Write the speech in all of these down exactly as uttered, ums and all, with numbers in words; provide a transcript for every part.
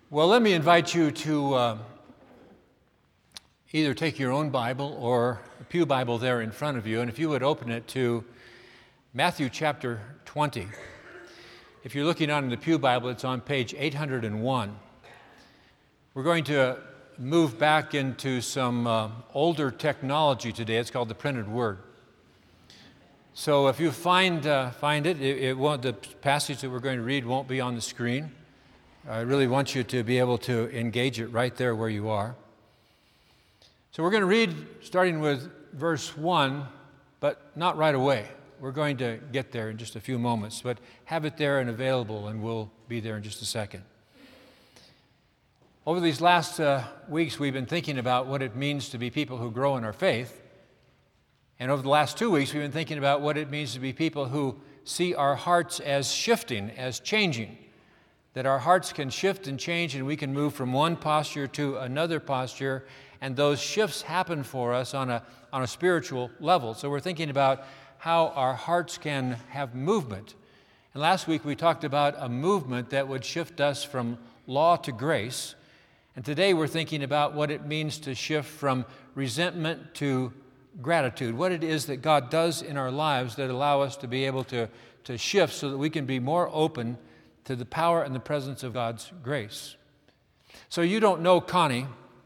Well, let me invite you to uh, either take your own Bible or a pew Bible there in front of you, and if you would open it to Matthew chapter twenty. If you're looking on the pew Bible, it's on page eight hundred one. We're going to move back into some uh, older technology today. It's called the printed word. So if you find uh, find it, it, it won't, the passage that we're going to read won't be on the screen. I really want you to be able to engage it right there where you are. So we're going to read starting with verse one, but not right away. We're going to get there in just a few moments, but have it there and available, and we'll be there in just a second. Over these last uh, weeks, we've been thinking about what it means to be people who grow in our faith. And over the last two weeks, we've been thinking about what it means to be people who see our hearts as shifting, as changing. That our hearts can shift and change, and we can move from one posture to another posture, and those shifts happen for us on a, on a spiritual level. So we're thinking about how our hearts can have movement. And last week we talked about a movement that would shift us from law to grace. And today we're thinking about what it means to shift from resentment to gratitude, what it is that God does in our lives that allow us to be able to, to shift so that we can be more open to the power and the presence of God's grace. So you don't know Connie,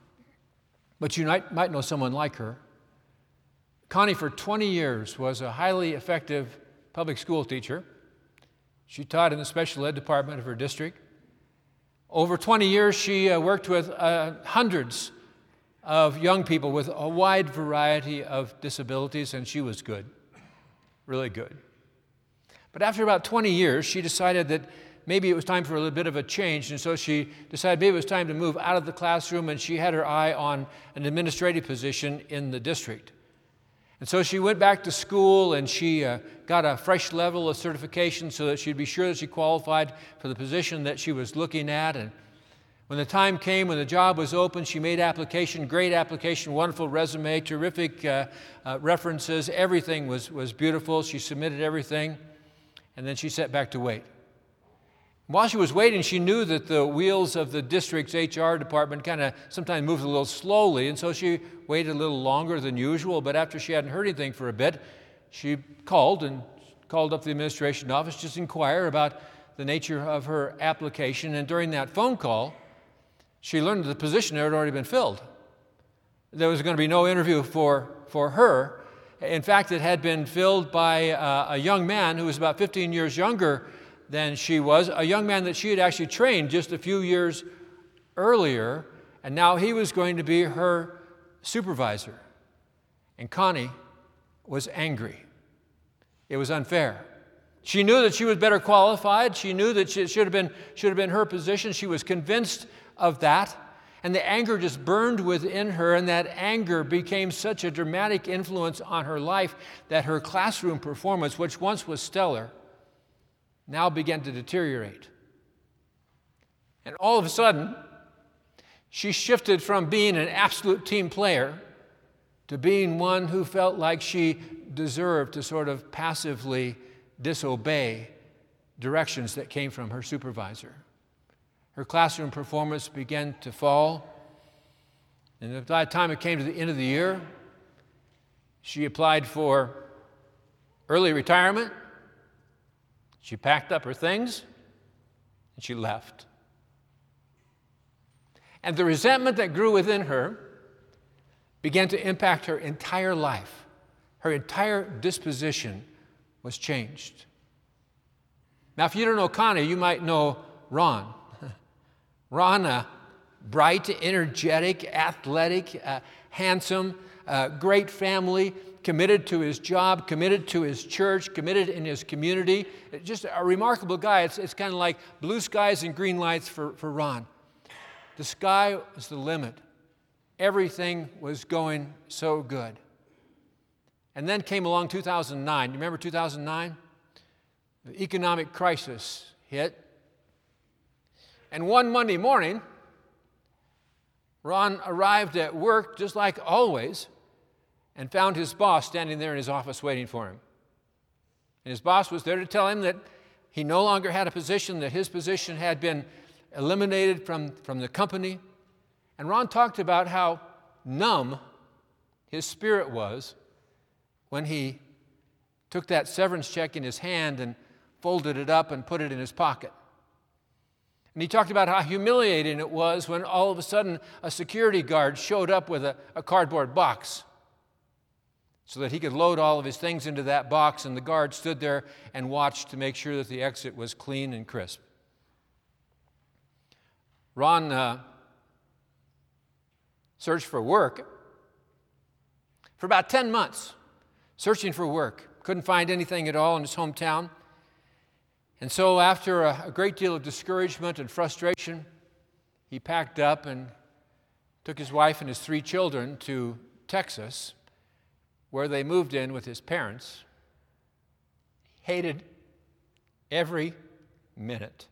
but you might, might know someone like her. Connie, for twenty years, was a highly effective public school teacher. She taught in the special ed department of her district. Over twenty years, she uh, worked with uh, hundreds of young people with a wide variety of disabilities, and she was good, really good. But after about twenty years, she decided that maybe it was time for a little bit of a change, and so she decided maybe it was time to move out of the classroom, and she had her eye on an administrative position in the district. And so she went back to school, and she uh, got a fresh level of certification so that she'd be sure that she qualified for the position that she was looking at. And when the time came, when the job was open, she made application, great application, wonderful resume, terrific uh, uh, references. Everything was, was beautiful. She submitted everything, and then she sat back to wait. While she was waiting, she knew that the wheels of the district's H R department kind of sometimes moved a little slowly, and so she waited a little longer than usual. But after she hadn't heard anything for a bit, she called and called up the administration office just to inquire about the nature of her application. And during that phone call, she learned that the position there had already been filled. There was going to be no interview for, for her. In fact, it had been filled by uh, a young man who was about fifteen years younger than she was, a young man that she had actually trained just a few years earlier, and now he was going to be her supervisor. And Connie was angry. It was unfair. She knew that she was better qualified. She knew that it should have been, should have been her position. She was convinced of that. And the anger just burned within her, and that anger became such a dramatic influence on her life that her classroom performance, which once was stellar, now began to deteriorate. And all of a sudden, she shifted from being an absolute team player to being one who felt like she deserved to sort of passively disobey directions that came from her supervisor. Her classroom performance began to fall, and by the time it came to the end of the year, she applied for early retirement. She packed up her things, and she left. And the resentment that grew within her began to impact her entire life. Her entire disposition was changed. Now, if you don't know Connie, you might know Ron. Ron, a bright, energetic, athletic, uh, handsome, uh, great family, committed to his job, committed to his church, committed in his community. Just a remarkable guy. It's, it's kind of like blue skies and green lights for, for Ron. The sky was the limit. Everything was going so good. And then came along two thousand nine. You remember two thousand nine? The economic crisis hit. And one Monday morning, Ron arrived at work just like always, and found his boss standing there in his office waiting for him. And his boss was there to tell him that he no longer had a position, that his position had been eliminated from, from the company. And Ron talked about how numb his spirit was when he took that severance check in his hand and folded it up and put it in his pocket. And he talked about how humiliating it was when all of a sudden a security guard showed up with a, a cardboard box so that he could load all of his things into that box, and the guard stood there and watched to make sure that the exit was clean and crisp. Ron uh, searched for work for about ten months, searching for work. Couldn't find anything at all in his hometown. And so after a, a great deal of discouragement and frustration, he packed up and took his wife and his three children to Texas, where they moved in with his parents. He hated every minute.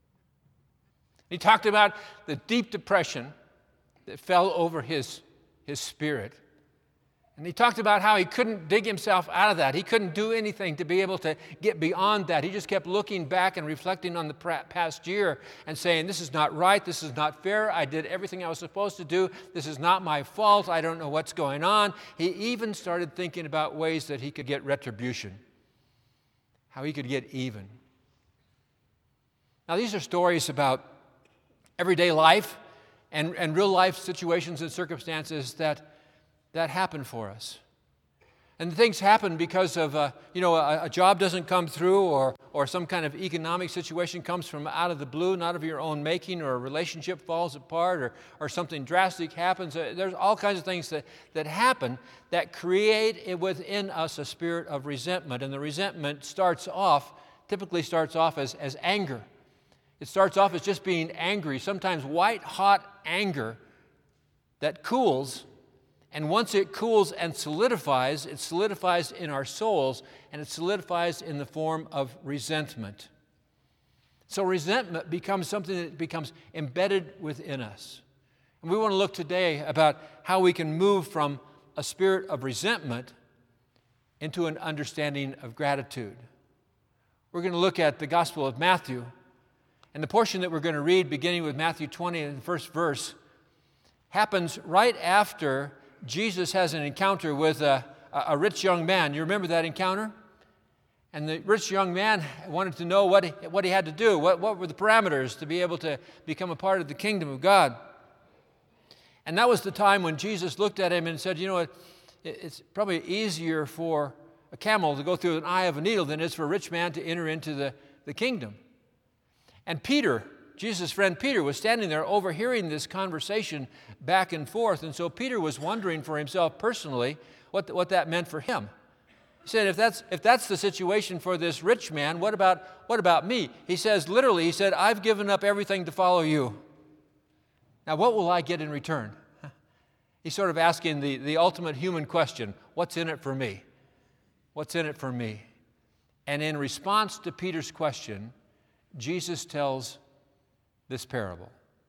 He talked about the deep depression that fell over his, his spirit. And he talked about how he couldn't dig himself out of that. He couldn't do anything to be able to get beyond that. He just kept looking back and reflecting on the past year and saying, this is not right, this is not fair, I did everything I was supposed to do, this is not my fault, I don't know what's going on. He even started thinking about ways that he could get retribution, how he could get even. Now, these are stories about everyday life and, and real life situations and circumstances that that happen for us. And things happen because of, uh, you know, a, a job doesn't come through, or, or some kind of economic situation comes from out of the blue, not of your own making, or a relationship falls apart, or, or something drastic happens. Uh, there's all kinds of things that, that happen that create within us a spirit of resentment. And the resentment starts off, typically starts off as, as anger. It starts off as just being angry, sometimes white-hot anger that cools. And once it cools and solidifies, it solidifies in our souls, and it solidifies in the form of resentment. So resentment becomes something that becomes embedded within us. And we want to look today about how we can move from a spirit of resentment into an understanding of gratitude. We're going to look at the Gospel of Matthew, and the portion that we're going to read, beginning with Matthew twenty and the first verse, happens right after Jesus has an encounter with a, a rich young man. You remember that encounter? And the rich young man wanted to know what he, what he had to do. What, what were the parameters to be able to become a part of the kingdom of God? And that was the time when Jesus looked at him and said, you know, it, it's probably easier for a camel to go through an eye of a needle than it is for a rich man to enter into the, the kingdom. And Peter, Jesus' friend Peter, was standing there overhearing this conversation back and forth. And so Peter was wondering for himself personally what, what that meant for him. He said, if that's, if that's the situation for this rich man, what about, what about me? He says, literally, he said, I've given up everything to follow you. Now, what will I get in return? He's sort of asking the, the ultimate human question, what's in it for me? What's in it for me? And in response to Peter's question, Jesus tells this parable.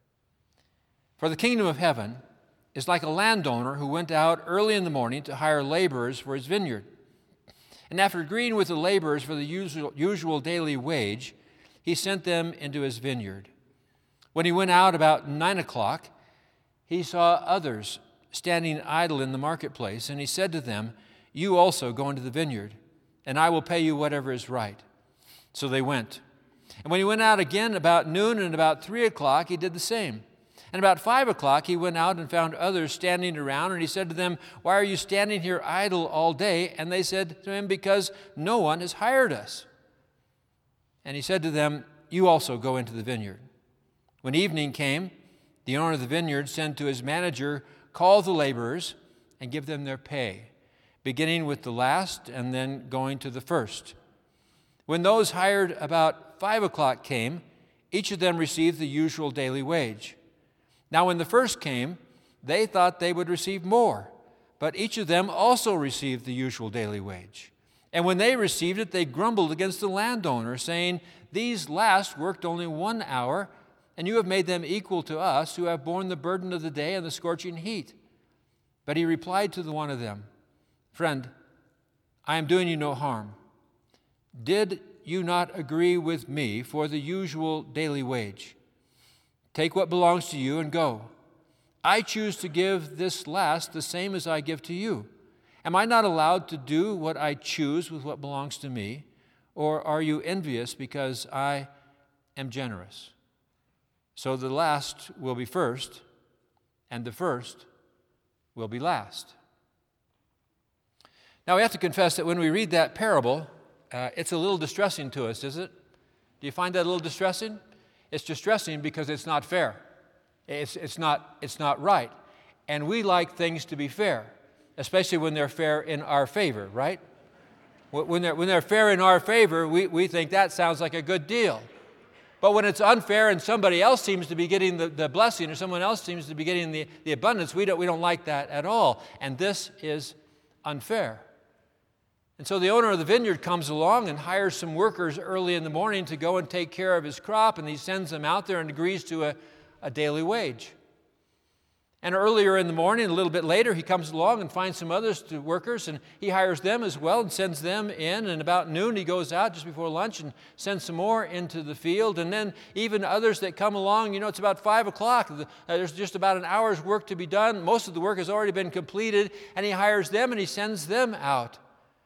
For the kingdom of heaven is like a landowner who went out early in the morning to hire laborers for his vineyard. And after agreeing with the laborers for the usual, usual daily wage, he sent them into his vineyard. When he went out about nine o'clock, he saw others standing idle in the marketplace, and he said to them, you also go into the vineyard, and I will pay you whatever is right. So they went. And when he went out again about noon and about three o'clock, he did the same. And about five o'clock, he went out and found others standing around, and he said to them, why are you standing here idle all day? And they said to him, because no one has hired us. And he said to them, you also go into the vineyard. When evening came, the owner of the vineyard sent to his manager, call the laborers and give them their pay, beginning with the last and then going to the first. When those hired about five o'clock came, each of them received the usual daily wage. Now when the first came, they thought they would receive more, but each of them also received the usual daily wage. And when they received it, they grumbled against the landowner, saying, these last worked only one hour, and you have made them equal to us, who have borne the burden of the day and the scorching heat. But he replied to the one of them, friend, I am doing you no harm. Did you not agree with me for the usual daily wage? take what belongs to you and go. I choose to give this last the same as I give to you. Am I not allowed to do what I choose with what belongs to me? Or are you envious because I am generous? So the last will be first, and the first will be last. Now we have to confess that when we read that parable, uh, it's a little distressing to us, is it? Do you find that a little distressing? It's distressing because it's not fair. It's, it's, not, it's not right. And we like things to be fair, especially when they're fair in our favor, right? When they're, when they're fair in our favor, we, we think that sounds like a good deal. But when it's unfair and somebody else seems to be getting the, the blessing or someone else seems to be getting the, the abundance, we don't, we don't like that at all. And this is unfair. And so the owner of the vineyard comes along and hires some workers early in the morning to go and take care of his crop, and he sends them out there and agrees to a, a daily wage. And earlier in the morning, a little bit later, he comes along and finds some others to workers, and he hires them as well and sends them in. And about noon, he goes out just before lunch and sends some more into the field. And then even others that come along, you know, it's about five o'clock. There's just about an hour's work to be done. Most of the work has already been completed, and he hires them and he sends them out.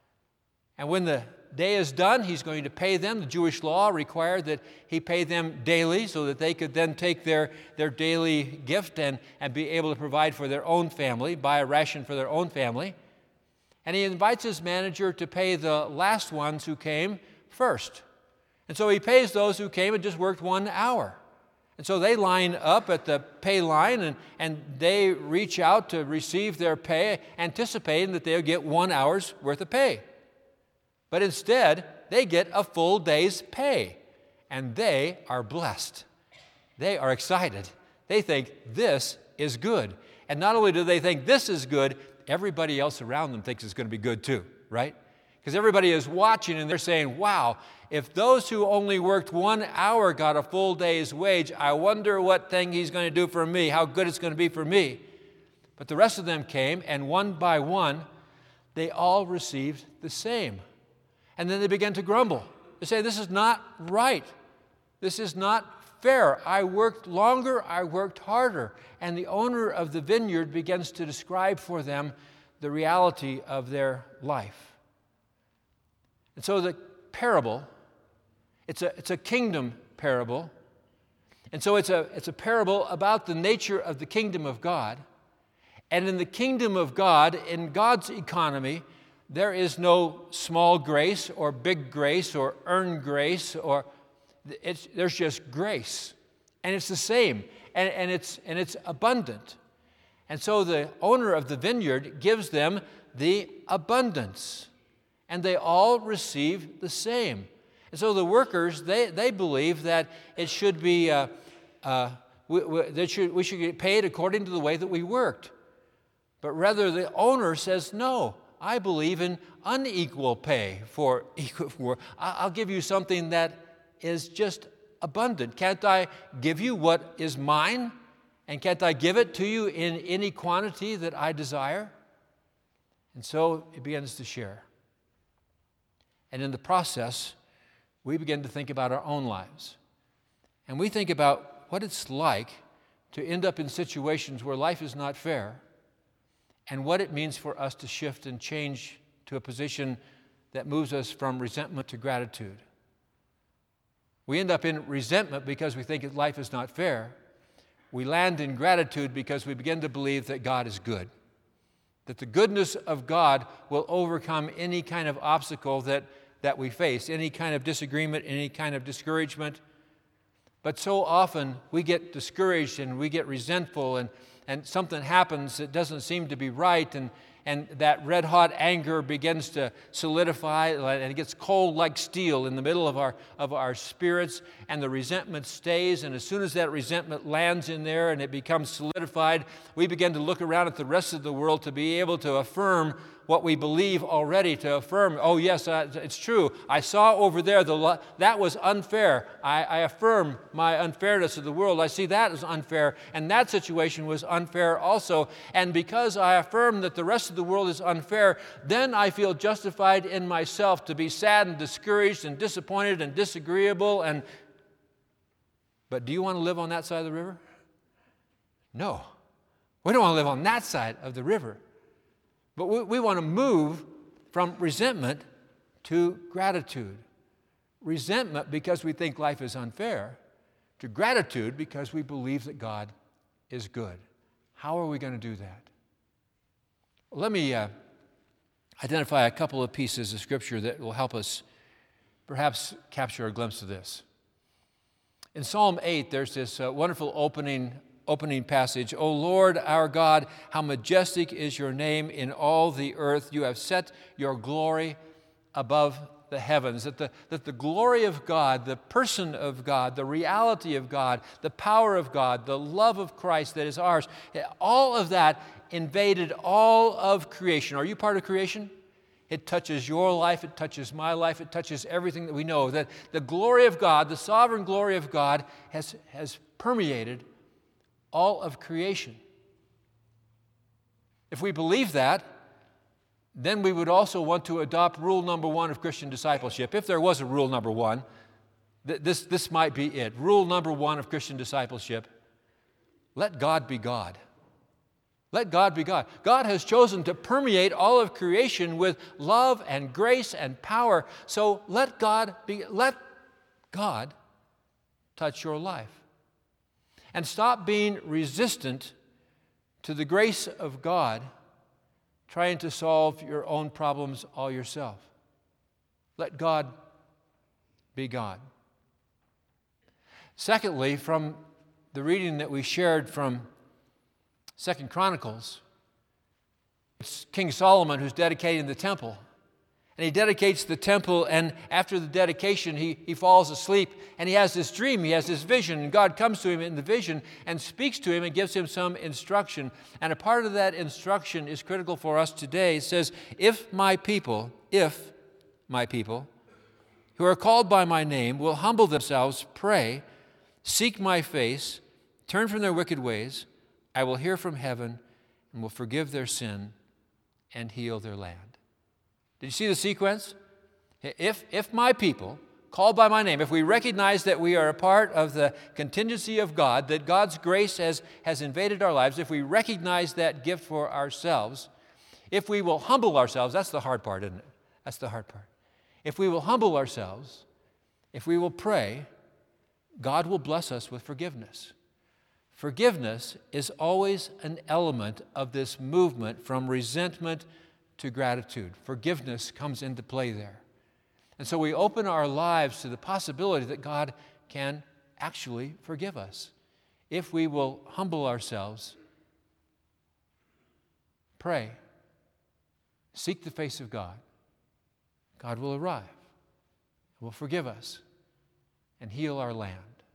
And when the day is done, he's going to pay them. The Jewish law required that he pay them daily so that they could then take their, their daily gift and, and be able to provide for their own family, buy a ration for their own family. And he invites his manager to pay the last ones who came first. And so he pays those who came and just worked one hour. And so they line up at the pay line and, and they reach out to receive their pay, anticipating that they'll get one hour's worth of pay. But instead, they get a full day's pay, and they are blessed. They are excited. They think this is good. And not only do they think this is good, everybody else around them thinks it's going to be good too, right? Because everybody is watching and they're saying, wow, if those who only worked one hour got a full day's wage, I wonder what thing he's going to do for me, how good it's going to be for me. But the rest of them came, and one by one, they all received the same. And then they began to grumble. They say, this is not right. This is not fair. I worked longer, I worked harder. And the owner of the vineyard begins to describe for them the reality of their life. And so the parable, it's a, it's a kingdom parable. And so it's a, it's a parable about the nature of the kingdom of God. And in the kingdom of God, in God's economy, there is no small grace or big grace or earned grace, or it's, there's just grace. And it's the same, and, and, it's, and it's abundant. And so the owner of the vineyard gives them the abundance, and they all receive the same. And so the workers, they, they believe that it should be, uh, uh, we, we, that should, we should get paid according to the way that we worked. But rather the owner says, no, I believe in unequal pay for equal work. I'll give you something that is just abundant. Can't I give you what is mine? And can't I give it to you in any quantity that I desire? And so it begins to share. And in the process, we begin to think about our own lives. And we think about what it's like to end up in situations where life is not fair, and what it means for us to shift and change to a position that moves us from resentment to gratitude. We end up in resentment because we think that life is not fair. We land in gratitude because we begin to believe that God is good, that the goodness of God will overcome any kind of obstacle that, that we face, any kind of disagreement, any kind of discouragement. But so often we get discouraged and we get resentful, and and something happens that doesn't seem to be right, and, and that red-hot anger begins to solidify, and it gets cold like steel in the middle of our, of our spirits, and the resentment stays, and as soon as that resentment lands in there and it becomes solidified, we begin to look around at the rest of the world to be able to affirm what we believe already, to affirm, oh yes, uh, it's true. I saw over there, the that was unfair. I, I affirm my unfairness of the world. I see that as unfair, and that situation was unfair also. And because I affirm that the rest of the world is unfair, then I feel justified in myself to be sad and discouraged and disappointed and disagreeable. And But do you want to live on that side of the river? No. We don't want to live on that side of the river. But we, we want to move from resentment to gratitude. Resentment because we think life is unfair, to gratitude because we believe that God is good. How are we going to do that? Let me uh, identify a couple of pieces of Scripture that will help us perhaps capture a glimpse of this. In Psalm eight, there's this uh, wonderful opening, opening passage. O Lord, our God, how majestic is your name in all the earth. You have set your glory above the heavens. That the, that the glory of God, the person of God, the reality of God, the power of God, the love of Christ that is ours, all of that invaded all of creation. Are you part of creation? It touches your life, it touches my life, it touches everything that we know. That the glory of God, the sovereign glory of God, has, has permeated all of creation. If we believe that, then we would also want to adopt rule number one of Christian discipleship. If there was a rule number one, th- this, this might be it. Rule number one of Christian discipleship: let God be God. Let God be God. God has chosen to permeate all of creation with love and grace and power. So let God be, let God touch your life. And stop being resistant to the grace of God, trying to solve your own problems all yourself. Let God be God. Secondly, from the reading that we shared from Second Chronicles, it's King Solomon who's dedicating the temple. And he dedicates the temple, and after the dedication, he, he falls asleep, and he has this dream, he has this vision, and God comes to him in the vision and speaks to him and gives him some instruction. And a part of that instruction is critical for us today. It says, if my people, if my people, who are called by my name, will humble themselves, pray, seek my face, turn from their wicked ways, I will hear from heaven and will forgive their sin and heal their land. Did you see the sequence? If, if my people, called by my name, if we recognize that we are a part of the contingency of God, that God's grace has, has invaded our lives, if we recognize that gift for ourselves, if we will humble ourselves, that's the hard part, isn't it? That's the hard part. If we will humble ourselves, if we will pray, God will bless us with forgiveness. Forgiveness is always an element of this movement from resentment to gratitude. Forgiveness comes into play there. And so we open our lives to the possibility that God can actually forgive us if we will humble ourselves, pray, seek the face of God. God will arrive, will forgive us, and heal our land.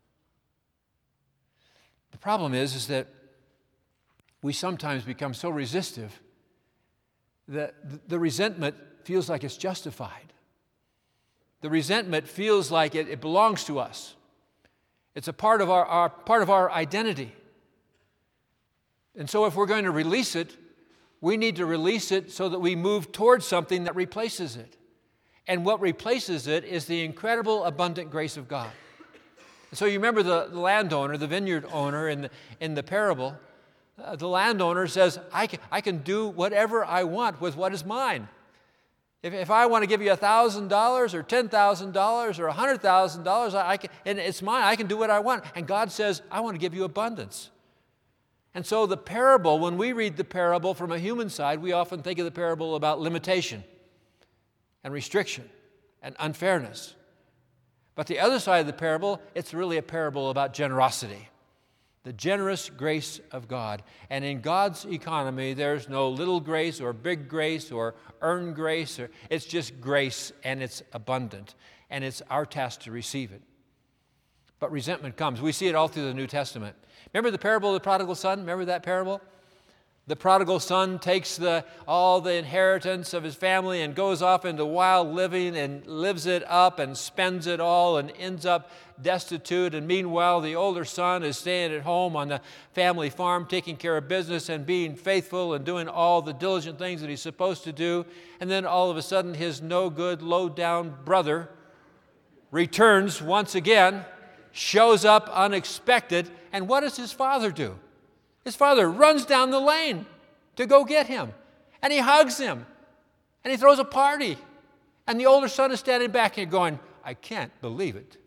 The problem is, is that we sometimes become so resistive that the resentment feels like it's justified. The resentment feels like it, it belongs to us. It's a part of our, our part of our identity. And so if we're going to release it, we need to release it so that we move towards something that replaces it. And what replaces it is the incredible abundant grace of God. So you remember the landowner, the vineyard owner in the, in the parable. Uh, the landowner says, I can, I can do whatever I want with what is mine. If, if I want to give you one thousand dollars or ten thousand dollars or one hundred thousand dollars, I, I can, and it's mine, I can do what I want. And God says, I want to give you abundance. And so the parable, when we read the parable from a human side, we often think of the parable about limitation and restriction and unfairness. But the other side of the parable, it's really a parable about generosity, the generous grace of God. And in God's economy, there's no little grace or big grace or earned grace. Or, it's just grace, and it's abundant. And it's our task to receive it. But resentment comes. We see it all through the New Testament. Remember the parable of the prodigal son? Remember that parable? The prodigal son takes the, all the inheritance of his family and goes off into wild living and lives it up and spends it all and ends up destitute. And meanwhile, the older son is staying at home on the family farm, taking care of business and being faithful and doing all the diligent things that he's supposed to do. And then all of a sudden, his no good, low-down brother returns once again, shows up unexpected, and what does his father do? His father runs down the lane to go get him, and he hugs him, and he throws a party, and the older son is standing back here going, I can't believe it.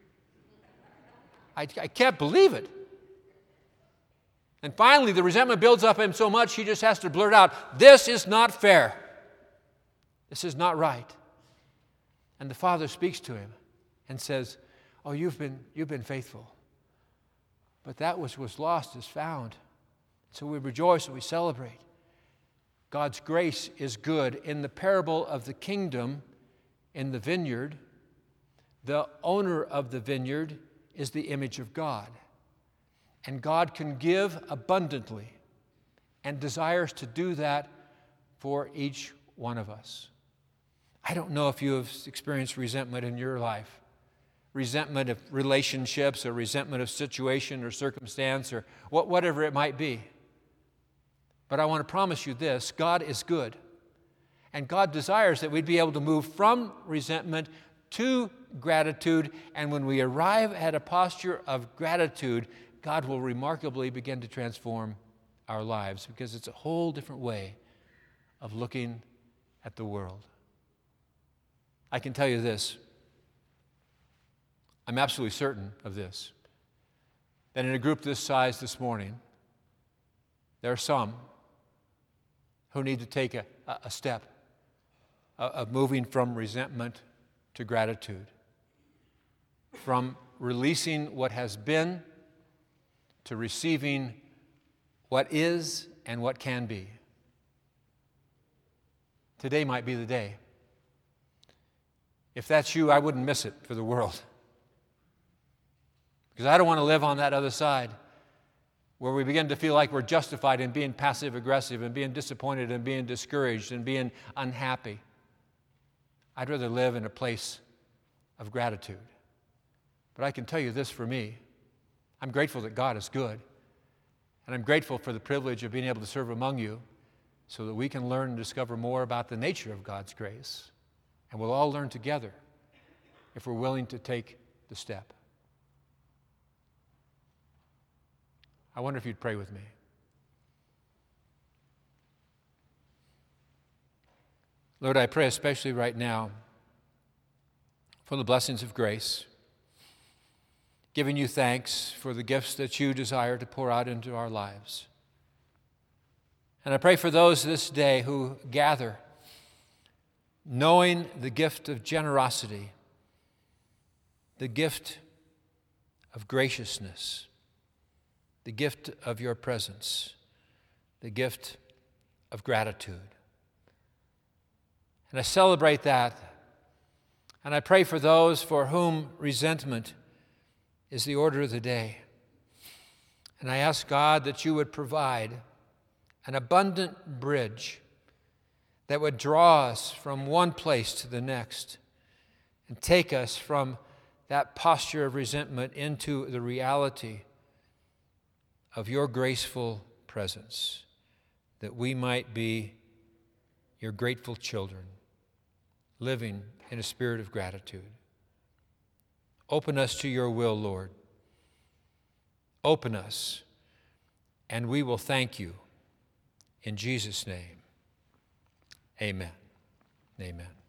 I, I can't believe it. And finally, the resentment builds up in him so much, he just has to blurt out, this is not fair. This is not right. And the father speaks to him and says, oh, you've been, you've been faithful. But that which was lost is found. So we rejoice and we celebrate. God's grace is good. In the parable of the kingdom in the vineyard, the owner of the vineyard is the image of God. And God can give abundantly and desires to do that for each one of us. I don't know if you have experienced resentment in your life. Resentment of relationships or resentment of situation or circumstance or whatever it might be. But I want to promise you this, God is good. And God desires that we'd be able to move from resentment to gratitude. And when we arrive at a posture of gratitude, God will remarkably begin to transform our lives because it's a whole different way of looking at the world. I can tell you this. I'm absolutely certain of this, that in a group this size this morning, there are some who need to take a, a step of moving from resentment to gratitude, from releasing what has been to receiving what is and what can be. Today might be the day. If that's you, I wouldn't miss it for the world. Because I don't want to live on that other side where we begin to feel like we're justified in being passive-aggressive and being disappointed and being discouraged and being unhappy. I'd rather live in a place of gratitude. But I can tell you this for me. I'm grateful that God is good. And I'm grateful for the privilege of being able to serve among you so that we can learn and discover more about the nature of God's grace. And we'll all learn together if we're willing to take the step. I wonder if you'd pray with me. Lord, I pray especially right now for the blessings of grace, giving you thanks for the gifts that you desire to pour out into our lives. And I pray for those this day who gather, knowing the gift of generosity, the gift of graciousness, the gift of your presence, the gift of gratitude. And I celebrate that. And I pray for those for whom resentment is the order of the day. And I ask God that you would provide an abundant bridge that would draw us from one place to the next and take us from that posture of resentment into the reality of your graceful presence, that we might be your grateful children, living in a spirit of gratitude. Open us to your will, Lord. Open us, and we will thank you. In Jesus' name, amen. Amen.